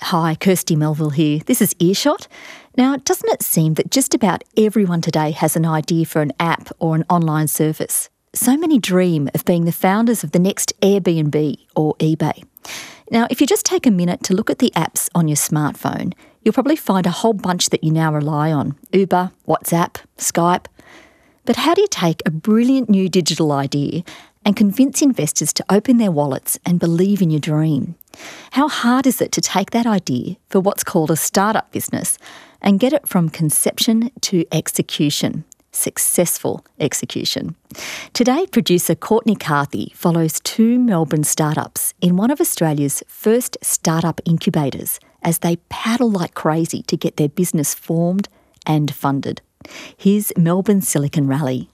Hi, Kirsty Melville here. This is Earshot. Now, doesn't it seem that just about everyone today has an idea for an app or an online service? So many dream of being the founders of the next Airbnb or eBay. Now, if you just take a minute to look at the apps on your smartphone, you'll probably find a whole bunch that you now rely on. Uber, WhatsApp, Skype. But how do you take a brilliant new digital idea and convince investors to open their wallets and believe in your dream? How hard is it to take that idea for what's called a startup business and get it from conception to execution? Successful execution. Today, producer Courtney Carthy follows two Melbourne startups in one of Australia's first startup incubators as they paddle like crazy to get their business formed and funded. Here's Melbourne Silicon Rally.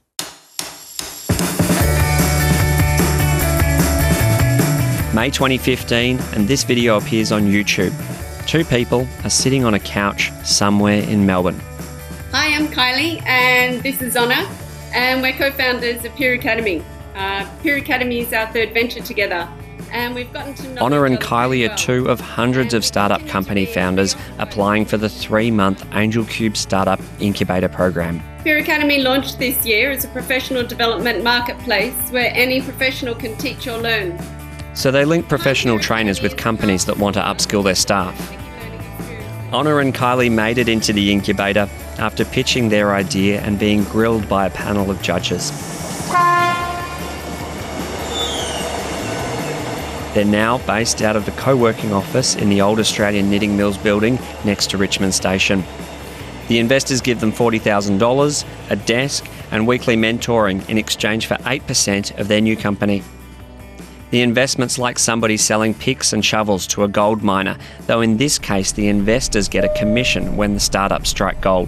May 2015, and this video appears on YouTube. Two people are sitting on a couch somewhere in Melbourne. Hi, I'm Kylie and this is Honor, and we're co-founders of Peer Academy. Peer Academy is our third venture together, and we've gotten to know Honor and Kylie are two of hundreds of startup company founders applying for the 3-month Angel Cube Startup Incubator Program. Peer Academy launched this year as a professional development marketplace where any professional can teach or learn. So they link professional trainers with companies that want to upskill their staff. Honor and Kylie made it into the incubator after pitching their idea and being grilled by a panel of judges. They're now based out of the co-working office in the old Australian Knitting Mills building next to Richmond Station. The investors give them $40,000, a desk and weekly mentoring in exchange for 8% of their new company. The investment's like somebody selling picks and shovels to a gold miner, though in this case the investors get a commission when the startups strike gold.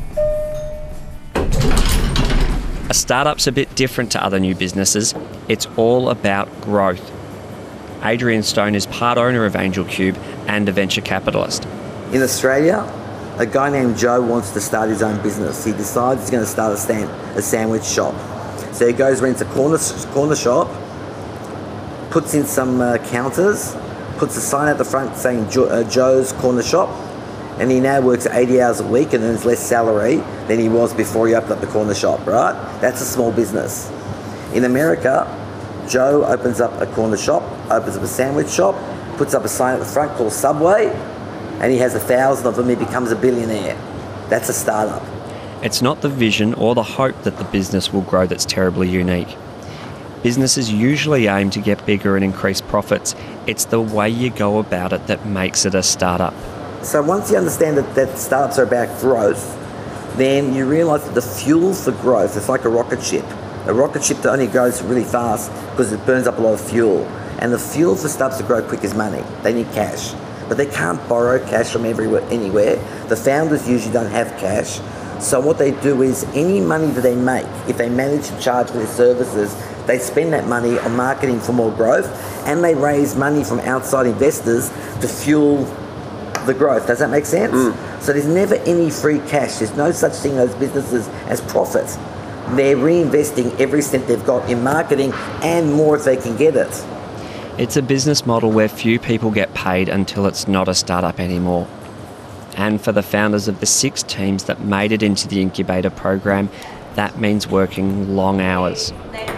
A startup's a bit different to other new businesses. It's all about growth. Adrian Stone is part owner of Angel Cube and a venture capitalist. In Australia, a guy named Joe wants to start his own business. He decides he's going to start a sandwich shop. So he goes, rents a corner shop, puts in some counters, puts a sign at the front saying Joe's Corner Shop, and he now works 80 hours a week and earns less salary than he was before he opened up the corner shop, right? That's a small business. In America, Joe opens up a corner shop, opens up a sandwich shop, puts up a sign at the front called Subway, and he has 1,000 of them, he becomes a billionaire. That's a startup. It's not the vision or the hope that the business will grow that's terribly unique. Businesses usually aim to get bigger and increase profits. It's the way you go about it that makes it a startup. So once you understand that startups are about growth, then you realise that the fuel for growth is like a rocket ship. A rocket ship that only goes really fast because it burns up a lot of fuel. And the fuel for startups to grow quick is money. They need cash. But they can't borrow cash from anywhere. The founders usually don't have cash. So what they do is any money that they make, if they manage to charge for their services, they spend that money on marketing for more growth, and they raise money from outside investors to fuel the growth. Does that make sense? So there's never any free cash. There's no such thing in those businesses as profit. They're reinvesting every cent they've got in marketing and more if they can get it. It's a business model where few people get paid until it's not a startup anymore. And for the founders of the 6 teams that made it into the incubator program, that means working long hours.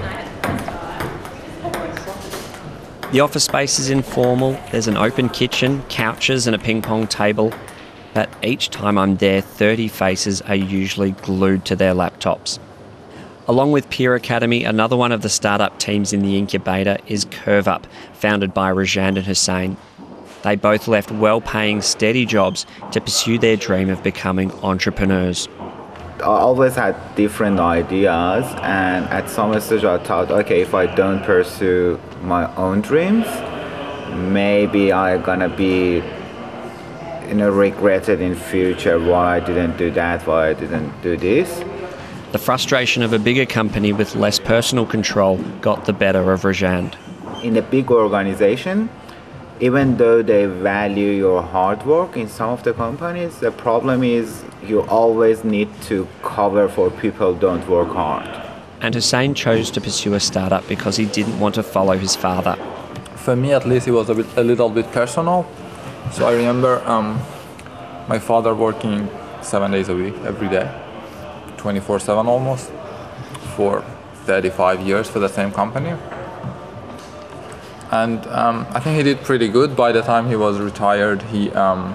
The office space is informal. There's an open kitchen, couches and a ping pong table. But each time I'm there, 30 faces are usually glued to their laptops. Along with Peer Academy, another one of the startup teams in the incubator is CurveUp, founded by Rajan and Hussein. They both left well-paying, steady jobs to pursue their dream of becoming entrepreneurs. I always had different ideas, and at some stage I thought, okay, if I don't pursue my own dreams, maybe I'm gonna be regretted in future why I didn't do that, why I didn't do this. The frustration of a bigger company with less personal control got the better of Rajan. In a big organization, even though they value your hard work in some of the companies, the problem is you always need to cover for people who don't work hard. And Hussein chose to pursue a startup because he didn't want to follow his father. For me at least it was a little bit personal. So I remember my father working 7 days a week, every day, 24/7 almost, for 35 years for the same company. And I think he did pretty good. By the time he was retired, he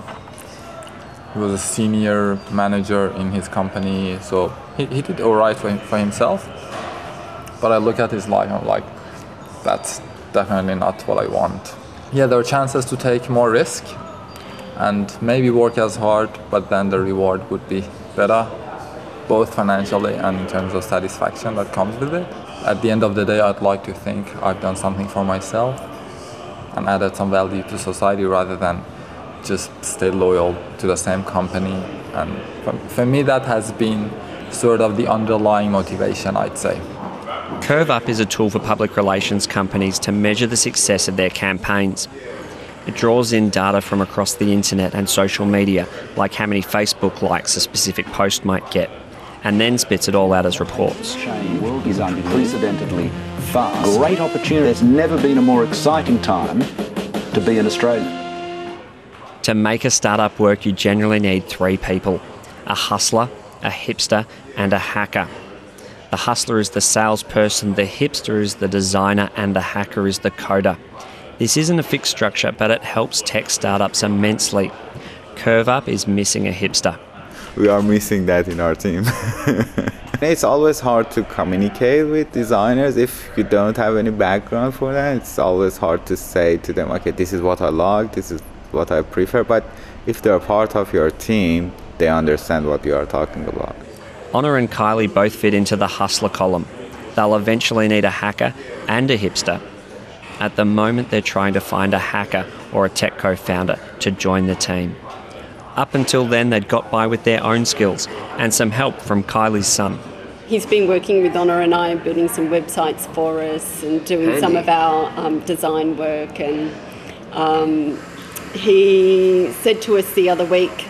was a senior manager in his company, so he did all right for himself. But I look at his life and I'm like, that's definitely not what I want. Yeah, there are chances to take more risk and maybe work as hard, but then the reward would be better, both financially and in terms of satisfaction that comes with it. At the end of the day, I'd like to think I've done something for myself and added some value to society rather than just stay loyal to the same company. And for me, that has been sort of the underlying motivation, I'd say. CurveUp is a tool for public relations companies to measure the success of their campaigns. It draws in data from across the internet and social media, like how many Facebook likes a specific post might get, and then spits it all out as reports. The world is unprecedentedly fast. Great opportunity. There's never been a more exciting time to be an Australian. To make a startup work, you generally need 3 people: a hustler, a hipster, and a hacker. The hustler is the salesperson, the hipster is the designer, and the hacker is the coder. This isn't a fixed structure, but it helps tech startups immensely. CurveUp is missing a hipster. We are missing that in our team. It's always hard to communicate with designers if you don't have any background for that. It's always hard to say to them, okay, this is what I like, this is what I prefer, but if they're part of your team, they understand what you are talking about. Honor and Kylie both fit into the hustler column. They'll eventually need a hacker and a hipster. At the moment, they're trying to find a hacker or a tech co-founder to join the team. Up until then, they'd got by with their own skills and some help from Kylie's son. He's been working with Honor and I, building some websites for us and doing some of our design work. And he said to us the other week,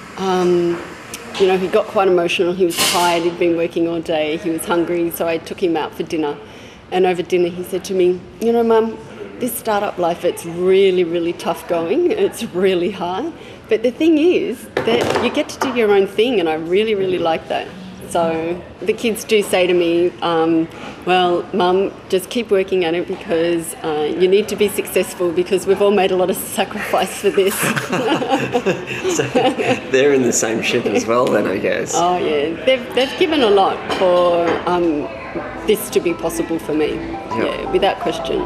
he got quite emotional. He was tired. He'd been working all day. He was hungry, so I took him out for dinner. And over dinner, he said to me, Mum, this startup life, it's really, really tough going. It's really hard. But the thing is that you get to do your own thing, and I really, really like that. So the kids do say to me, well, Mum, just keep working at it because you need to be successful because we've all made a lot of sacrifice for this. So they're in the same ship as well then, I guess. Oh, yeah. They've given a lot for this to be possible for me. Yep. Yeah, without question.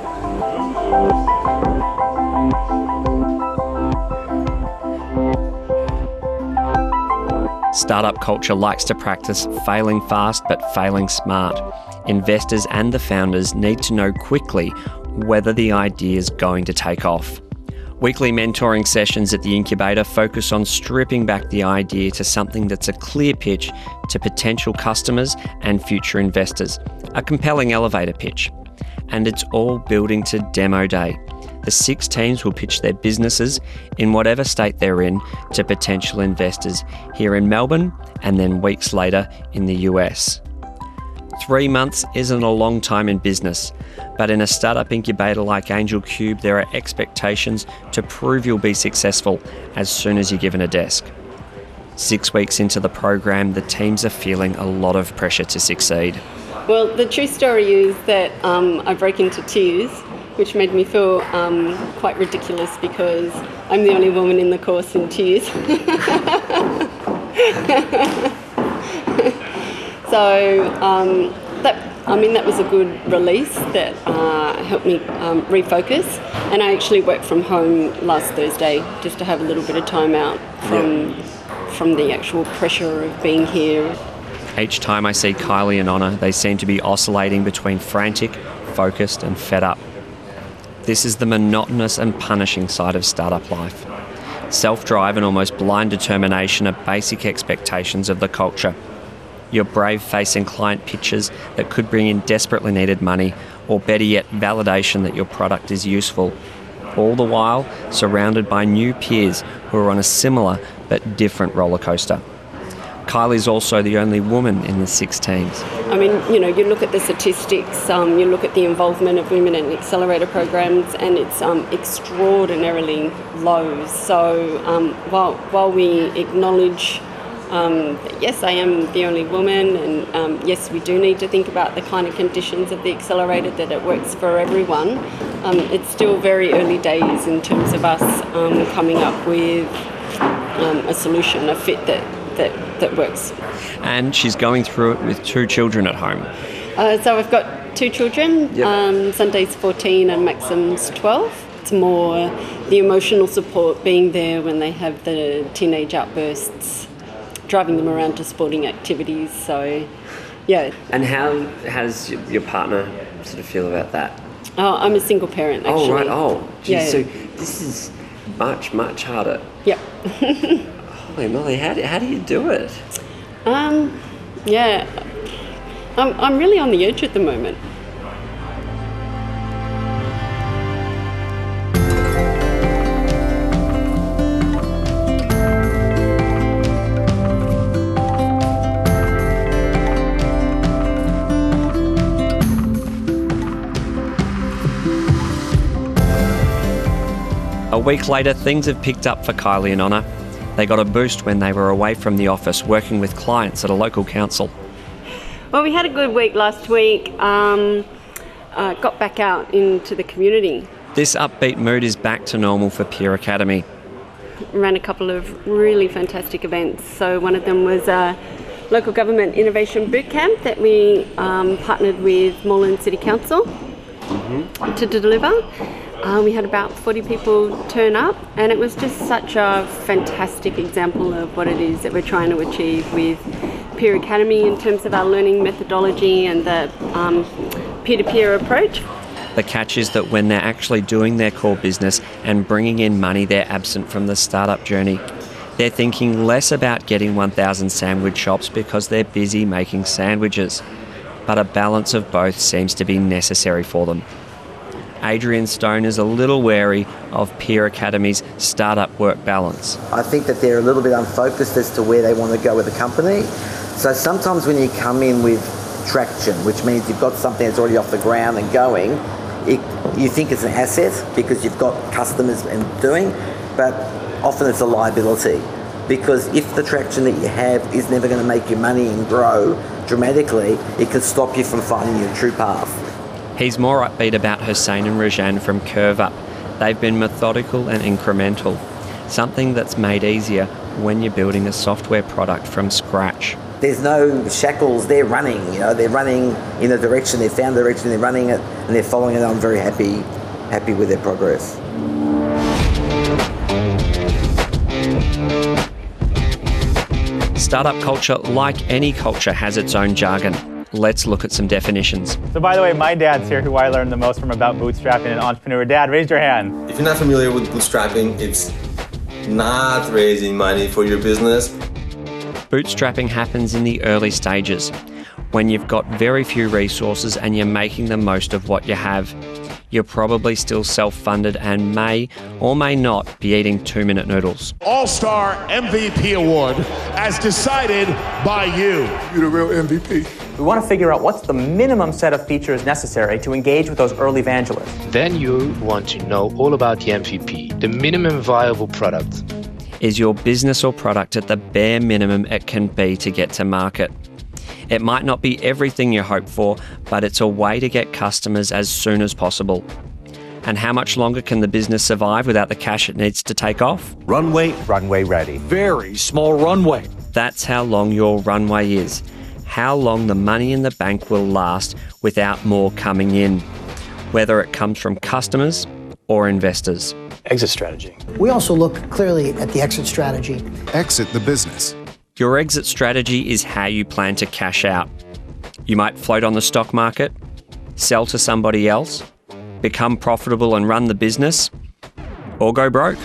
Startup culture likes to practice failing fast but failing smart. Investors and the founders need to know quickly whether the idea is going to take off. Weekly mentoring sessions at the incubator focus on stripping back the idea to something that's a clear pitch to potential customers and future investors, a compelling elevator pitch. And it's all building to demo day. The 6 teams will pitch their businesses in whatever state they're in to potential investors here in Melbourne and then weeks later in the US. 3 months isn't a long time in business, but in a startup incubator like Angel Cube, there are expectations to prove you'll be successful as soon as you're given a desk. 6 weeks into the program, the teams are feeling a lot of pressure to succeed. Well, the true story is that I broke into tears, which made me feel quite ridiculous because I'm the only woman in the course in tears. So that was a good release that helped me refocus. And I actually worked from home last Thursday just to have a little bit of time out from the actual pressure of being here. Each time I see Kylie and Honor, they seem to be oscillating between frantic, focused and fed up. This is the monotonous and punishing side of startup life. Self-drive and almost blind determination are basic expectations of the culture. You're brave facing client pitches that could bring in desperately needed money, or better yet, validation that your product is useful. All the while surrounded by new peers who are on a similar but different roller coaster. Kylie's also the only woman in the 6 teams. I mean, you know, you look at the statistics, you look at the involvement of women in accelerator programs, and it's extraordinarily low. So while we acknowledge yes, I am the only woman, and yes, we do need to think about the kind of conditions of the accelerator, that it works for everyone. It's still very early days in terms of us coming up with a solution, a fit that works. And she's going through it with 2 children at home. So I've got 2 children, yep. Sunday's 14 and Maxim's 12. It's more the emotional support, being there when they have the teenage outbursts, driving them around to sporting activities, so yeah. And how does your partner sort of feel about that? Oh, I'm a single parent, actually. Oh, right, oh. Geez, yeah. So this is much, much harder. Yep. Holy moly, how do you do it? Yeah, I'm really on the edge at the moment. A week later, things have picked up for Kylie and Honor. They got a boost when they were away from the office working with clients at a local council. Well, we had a good week last week. Got back out into the community. This upbeat mood is back to normal for Peer Academy. Ran a couple of really fantastic events. So one of them was a local government innovation boot camp that we partnered with Moreland City Council to deliver. We had about 40 people turn up, and it was just such a fantastic example of what it is that we're trying to achieve with Peer Academy in terms of our learning methodology and the peer-to-peer approach. The catch is that when they're actually doing their core business and bringing in money, they're absent from the startup journey. They're thinking less about getting 1,000 sandwich shops because they're busy making sandwiches. But a balance of both seems to be necessary for them. Adrian Stone is a little wary of Peer Academy's startup work balance. I think that they're a little bit unfocused as to where they want to go with the company. So sometimes when you come in with traction, which means you've got something that's already off the ground and going, you think it's an asset because you've got customers and doing, but often it's a liability. Because if the traction that you have is never going to make you money and grow dramatically, it could stop you from finding your true path. He's more upbeat about Hussein and Rajan from Curve Up. They've been methodical and incremental, something that's made easier when you're building a software product from scratch. There's no shackles, they're running, they're running in a direction, they've found a direction, they're running it, and they're following it. I'm very happy with their progress. Startup culture, like any culture, has its own jargon. Let's look at some definitions. So by the way, my dad's here, who I learned the most from about bootstrapping and entrepreneur. Dad, raise your hand. If you're not familiar with bootstrapping, it's not raising money for your business. Bootstrapping happens in the early stages, when you've got very few resources and you're making the most of what you have. You're probably still self-funded and may or may not be eating 2-minute noodles. All-Star MVP Award, as decided by you. You're the real MVP. We want to figure out what's the minimum set of features necessary to engage with those early evangelists. Then you want to know all about the MVP, the minimum viable product. Is your business or product at the bare minimum it can be to get to market? It might not be everything you hope for, but it's a way to get customers as soon as possible. And how much longer can the business survive without the cash it needs to take off? Runway ready. Very small runway. That's how long your runway is. How long the money in the bank will last without more coming in, whether it comes from customers or investors. Exit strategy. We also look clearly at the exit strategy. Exit the business. Your exit strategy is how you plan to cash out. You might float on the stock market, sell to somebody else, become profitable and run the business, or go broke.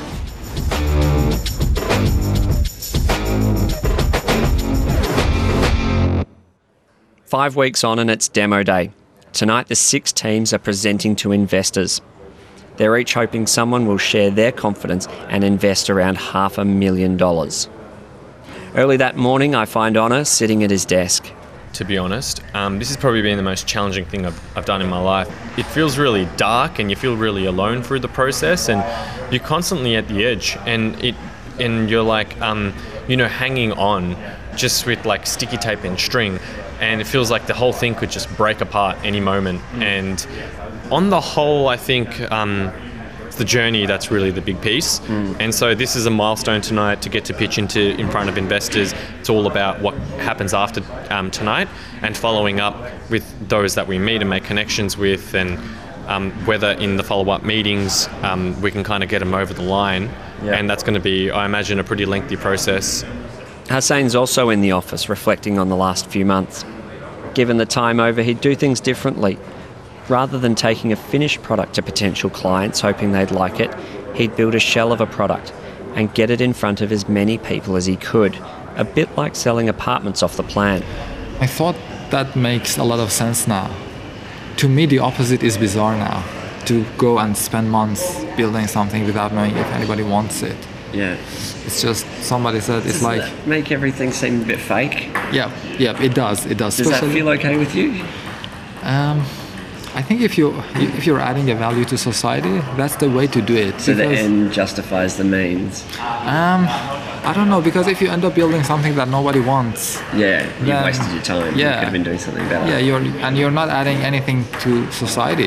Five weeks on and it's demo day. Tonight the 6 teams are presenting to investors. They're each hoping someone will share their confidence and invest around $500,000. Early that morning, I find Honor sitting at his desk. To be honest, this has probably been the most challenging thing I've done in my life. It feels really dark and you feel really alone through the process, and you're constantly at the edge, and you're like, hanging on just with like sticky tape and string, and it feels like the whole thing could just break apart any moment. And on the whole, I think it's the journey that's really the big piece. And so this is a milestone tonight to get to pitch in front of investors. It's all about what happens after tonight, and following up with those that we meet and make connections with, and whether in the follow-up meetings we can kind of get them over the line. Yeah. And that's going to be, I imagine, a pretty lengthy process. Hussain's also in the office reflecting on the last few months. Given the time over, he'd do things differently. Rather than taking a finished product to potential clients hoping they'd like it, he'd build a shell of a product and get it in front of as many people as he could, a bit like selling apartments off the plan. I thought that makes a lot of sense now. To me, the opposite is bizarre now. To go and spend months building something without knowing if anybody wants it. Yeah. It's just, somebody said, it's like... Does that make everything seem a bit fake? Yeah, it does. Does that feel okay with you? I think if you're adding a value to society, that's the way to do it. So the end justifies the means? I don't know, because if you end up building something that nobody wants... Yeah, you wasted your time. Yeah, you could have been doing something better. Yeah, you're not adding anything to society.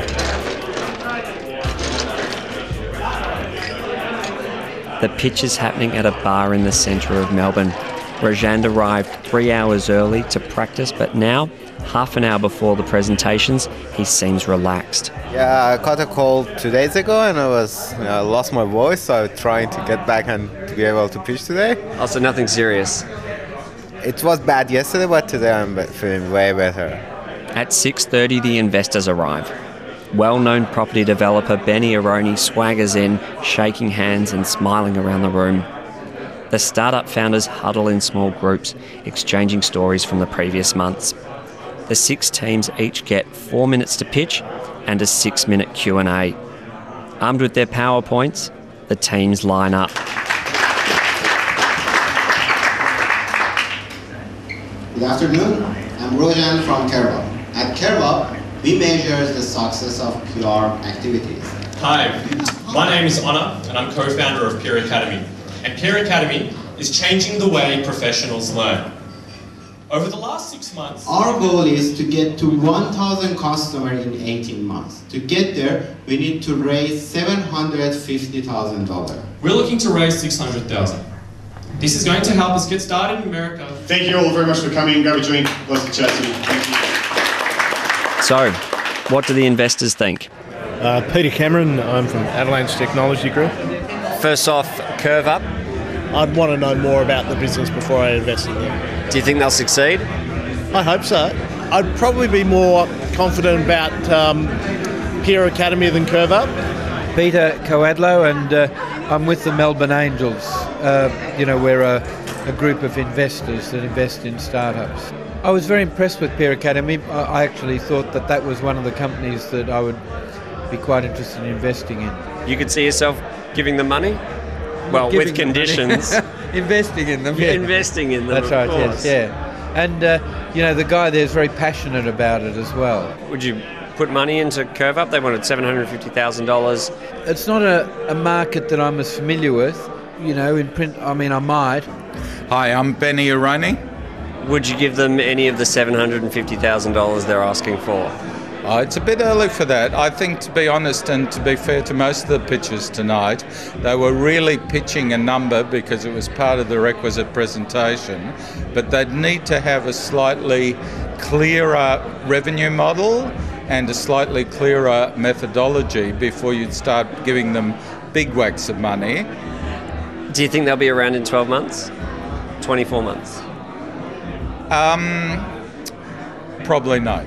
The pitch is happening at a bar in the centre of Melbourne. Rajand arrived 3 hours early to practice, but now, half an hour before the presentations, he seems relaxed. Yeah, I caught a cold 2 days ago and I lost my voice, so I'm trying to get back and to be able to pitch today. Oh, so nothing serious? It was bad yesterday, but today I'm feeling way better. At 6:30, the investors arrive. Well-known property developer Benny Aroni swaggers in, shaking hands and smiling around the room. The startup founders huddle in small groups, exchanging stories from the previous months. The 6 teams each get 4 minutes to pitch and a 6-minute Q&A. Armed with their PowerPoints, the teams line up. Good afternoon. I'm Rojan from Kerva. At Kerva, we measure the success of PR activities. Hi, my name is Honor and I'm co-founder of Peer Academy. And Peer Academy is changing the way professionals learn. Over the last 6 months... Our goal is to get to 1,000 customers in 18 months. To get there, we need to raise $750,000. We're looking to raise $600,000. This is going to help us get started in America. Thank you all very much for coming. Grab a drink. Lots of chat to me. Thank you. So, what do the investors think? Peter Cameron, I'm from Avalanche Technology Group. First off, Curve Up. I'd want to know more about the business before I invest in them. Do you think they'll succeed? I hope so. I'd probably be more confident about Peer Academy than Curve Up. Peter Coadlo, and I'm with the Melbourne Angels. We're a group of investors that invest in startups. I was very impressed with Peer Academy. I actually thought that was one of the companies that I would be quite interested in investing in. You could see yourself giving them money? Well, with conditions. Investing in them, yeah. Investing in them, That's right, of course. yes, yeah. And, the guy there is very passionate about it as well. Would you put money into Curve Up? They wanted $750,000. It's not a market that I'm as familiar with. In print, I might. Hi, I'm Benny Aroni. Would you give them any of the $750,000 they're asking for? It's a bit early for that. I think, to be honest and to be fair to most of the pitchers tonight, they were really pitching a number because it was part of the requisite presentation, but they'd need to have a slightly clearer revenue model and a slightly clearer methodology before you'd start giving them big whacks of money. Do you think they'll be around in 12 months? 24 months? Probably no.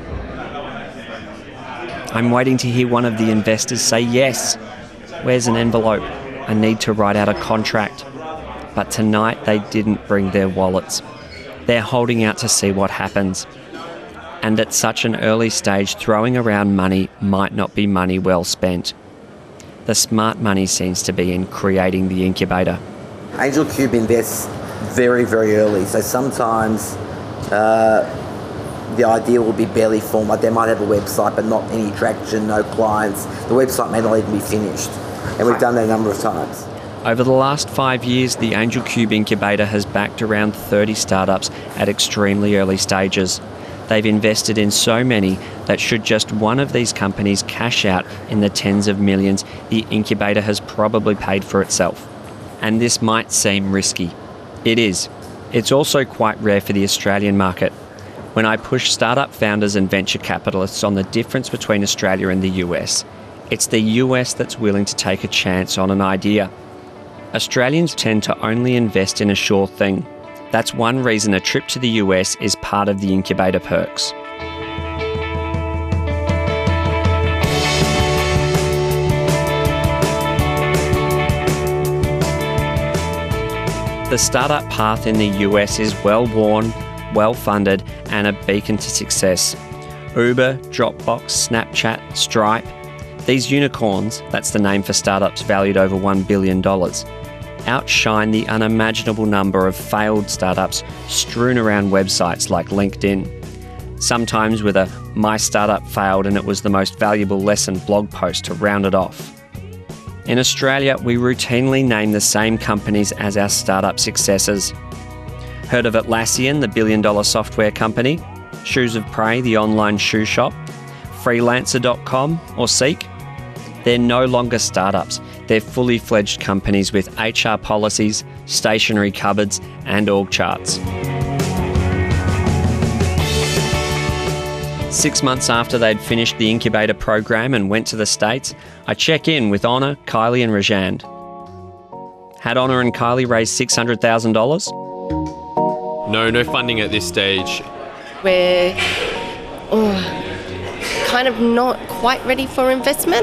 I'm waiting to hear one of the investors say yes. Where's an envelope? I need to write out a contract. But tonight they didn't bring their wallets. They're holding out to see what happens. And at such an early stage, throwing around money might not be money well spent. The smart money seems to be in creating the incubator. Angel Cube invests very, very early. So sometimes the idea will be barely formed. Like they might have a website, but not any traction, no clients. The website may not even be finished. And we've done that a number of times. Over the last 5 years, the Angel Cube Incubator has backed around 30 startups at extremely early stages. They've invested in so many that should just one of these companies cash out in the tens of millions, the incubator has probably paid for itself. And this might seem risky. It is. It's also quite rare for the Australian market. When I push startup founders and venture capitalists on the difference between Australia and the US, it's the US that's willing to take a chance on an idea. Australians tend to only invest in a sure thing. That's one reason a trip to the US is part of the incubator perks. The startup path in the US is well-worn, well-funded, and a beacon to success. Uber, Dropbox, Snapchat, Stripe. These unicorns, that's the name for startups valued over $1 billion, outshine the unimaginable number of failed startups strewn around websites like LinkedIn. Sometimes with a "my startup failed and it was the most valuable lesson" blog post to round it off. In Australia, we routinely name the same companies as our startup successes. Heard of Atlassian, the billion-dollar software company? Shoes of Prey, the online shoe shop? Freelancer.com or Seek? They're no longer startups. They're fully fledged companies with HR policies, stationary cupboards, and org charts. 6 months after they'd finished the incubator program and went to the States, I check in with Honor, Kylie and Rajand. Had Honor and Kylie raised $600,000? No funding at this stage. We're kind of not quite ready for investment,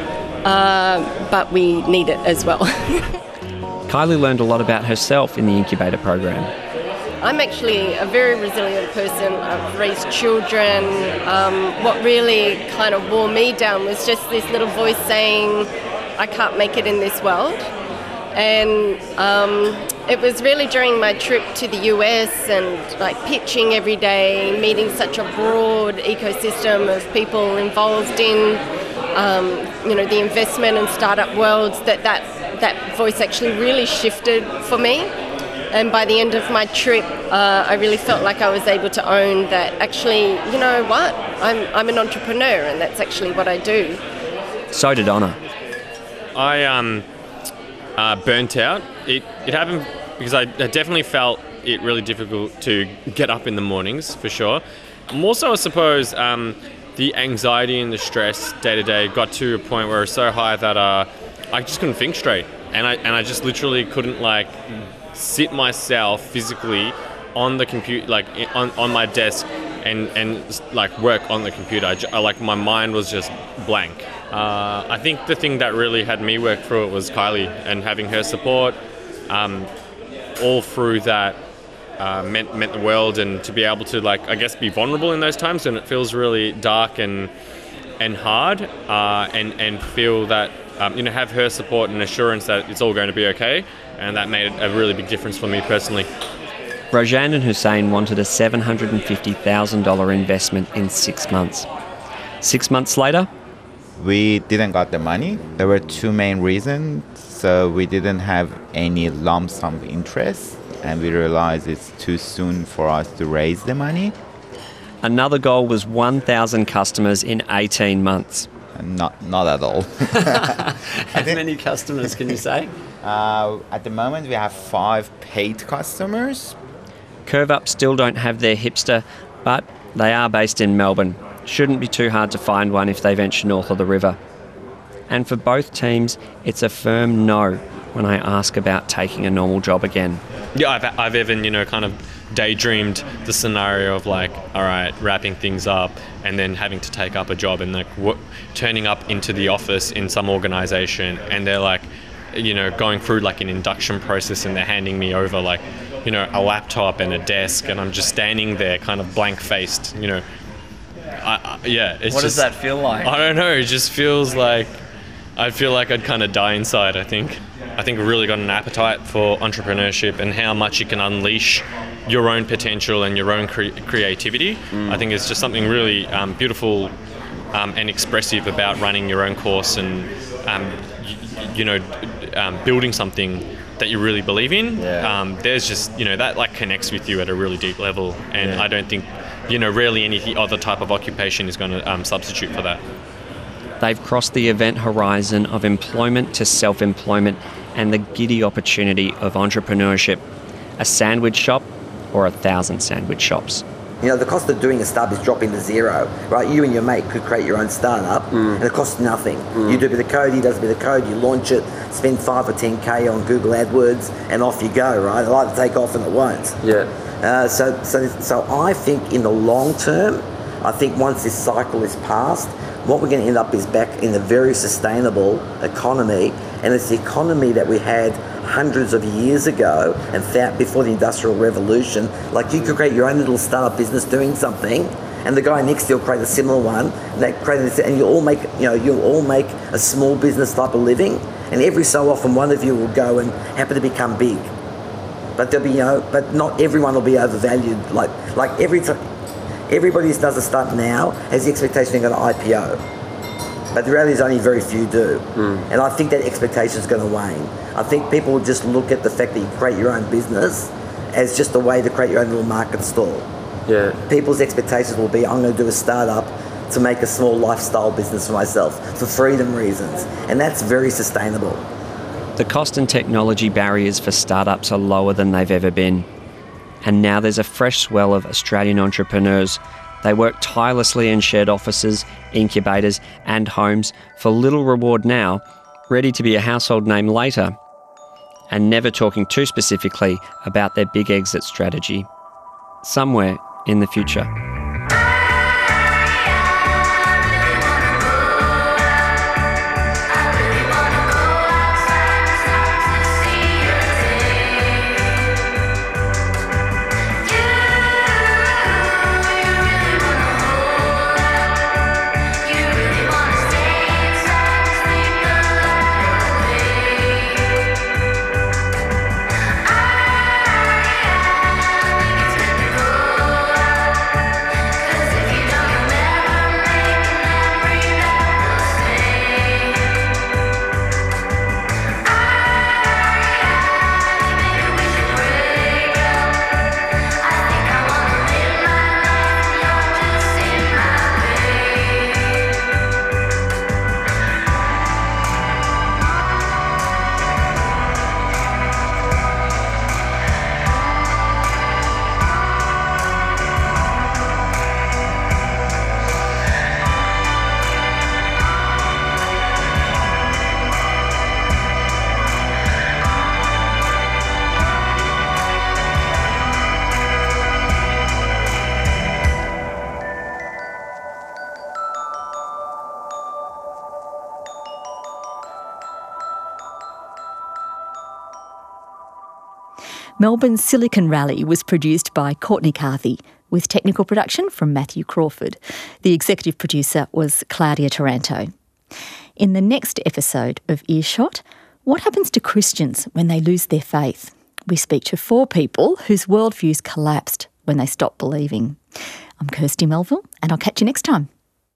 but we need it as well. Kylie learned a lot about herself in the incubator program. I'm actually a very resilient person. I've raised children. What really kind of wore me down was just this little voice saying, I can't make it in this world. And it was really during my trip to the US and like pitching every day, meeting such a broad ecosystem of people involved in the investment and startup worlds that voice actually really shifted for me. And by the end of my trip, I really felt like I was able to own that actually, you know what, I'm an entrepreneur and that's actually what I do. So did Honor. I burnt out. It happened because I definitely felt it really difficult to get up in the mornings, for sure. More so, I suppose, the anxiety and the stress day to day got to a point where it was so high that I just couldn't think straight. And I just literally couldn't sit myself physically on the computer, on my desk and work on the computer. My mind was just blank. I think the thing that really had me work through it was Kylie, and having her support all through that meant the world. And to be able to be vulnerable in those times when it feels really dark and hard, and feel that have her support and assurance that it's all going to be okay, and that made a really big difference for me personally. Rajand and Hussein wanted a $750,000 investment in 6 months. 6 months later, we didn't got the money. There were two main reasons. So we didn't have any lump sum interest, and we realized it's too soon for us to raise the money. Another goal was 1,000 customers in 18 months. Not at all. How many customers can you say? At the moment, we have 5 paid customers. CurveUp still don't have their hipster, but they are based in Melbourne. Shouldn't be too hard to find one if they venture north of the river. And for both teams, it's a firm no when I ask about taking a normal job again. Yeah, I've even, kind of daydreamed the scenario of all right, wrapping things up and then having to take up a job and turning up into the office in some organization, and they're going through an induction process, and they're handing me over a laptop and a desk, and I'm just standing there kind of blank-faced, What does that feel like? I don't know, it just feels like I feel like I'd kind of die inside, I think. I think we've really got an appetite for entrepreneurship and how much you can unleash your own potential and your own creativity. I think it's just something really beautiful and expressive about running your own course and building something that you really believe in. There's just that like connects with you at a really deep level, and I don't think rarely any other type of occupation is going to substitute for that. They've crossed the event horizon of employment to self-employment and the giddy opportunity of entrepreneurship. A sandwich shop or 1,000 sandwich shops. The cost of doing a startup is dropping to zero, right? You and your mate could create your own startup and it costs nothing. You do a bit of code, he does a bit of code, you launch it, spend 5 or 10K on Google AdWords and off you go, right? It like to take off and it won't. So I think in the long term, I think once this cycle is past, what we're going to end up is back in a very sustainable economy, and it's the economy that we had hundreds of years ago and before the Industrial Revolution. Like you could create your own little startup business doing something, and the guy next to you will create a similar one, and you'll all make a small business type of living, and every so often one of you will go and happen to become big. But there'll be but not everyone will be overvalued. Like every time. Everybody who does a startup now has the expectation they're going to IPO. But the reality is only very few do. And I think that expectation is going to wane. I think people will just look at the fact that you create your own business as just a way to create your own little market stall. People's expectations will be, I'm going to do a startup to make a small lifestyle business for myself, for freedom reasons. And that's very sustainable. The cost and technology barriers for startups are lower than they've ever been. And now there's a fresh swell of Australian entrepreneurs. They work tirelessly in shared offices, incubators and homes for little reward now, ready to be a household name later, and never talking too specifically about their big exit strategy. Somewhere in the future. Melbourne's Silicon Rally was produced by Courtney Carthy, with technical production from Matthew Crawford. The executive producer was Claudia Taranto. In the next episode of Earshot, what happens to Christians when they lose their faith? We speak to 4 people whose worldviews collapsed when they stopped believing. I'm Kirsty Melville, and I'll catch you next time.